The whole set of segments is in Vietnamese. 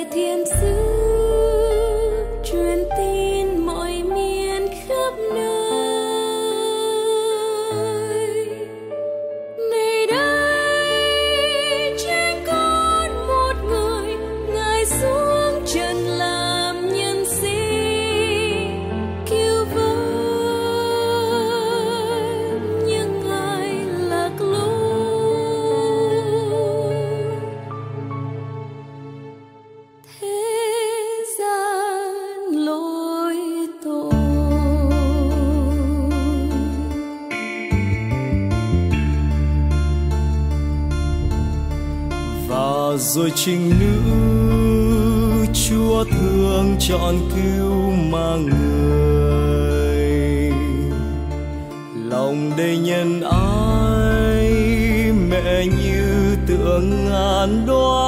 ngài thiên sứ truyền tin mọi miền khắp nơi. Này đây trên con một người, ngài xuống trần làm nhân sinh, cứu vớt những ai lạc lối. Thế gian lỗi tội, và rồi trinh nữ Chúa thương chọn cứu mang người, lòng đầy nhân ái mẹ như tượng ngàn đóa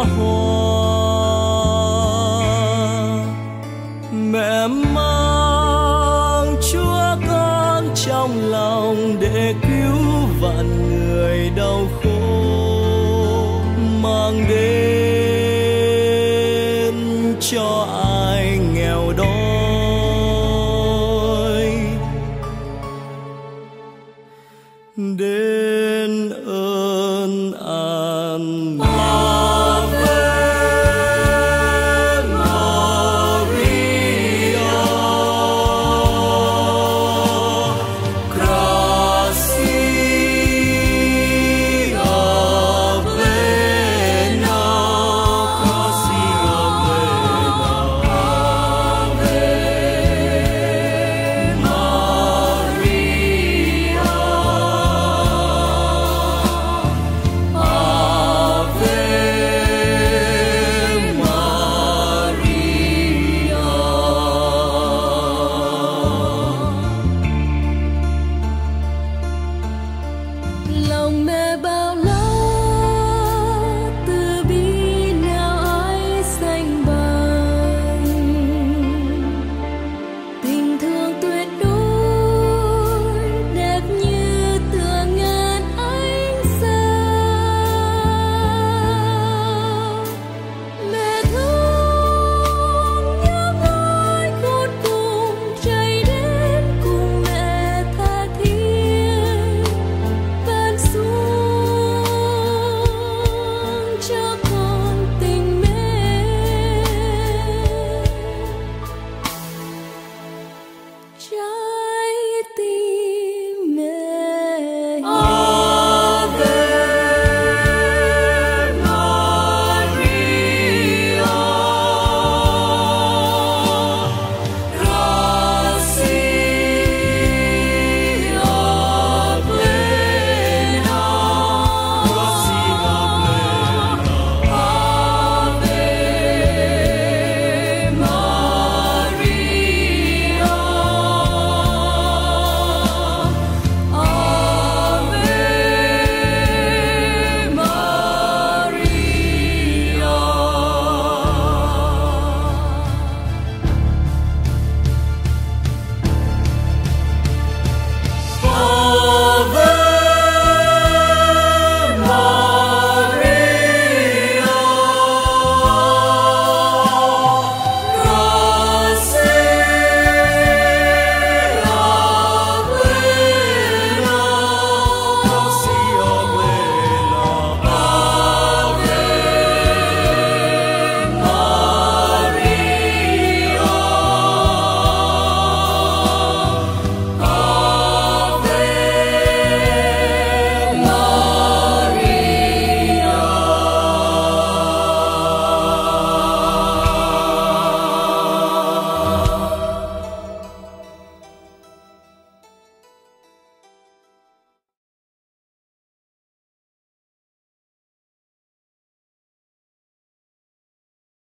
hoa. Mẹ mang Chúa con trong lòng để cứu vạn người đau khổ, mang đến cho ai nghèo đói, đến ơn an.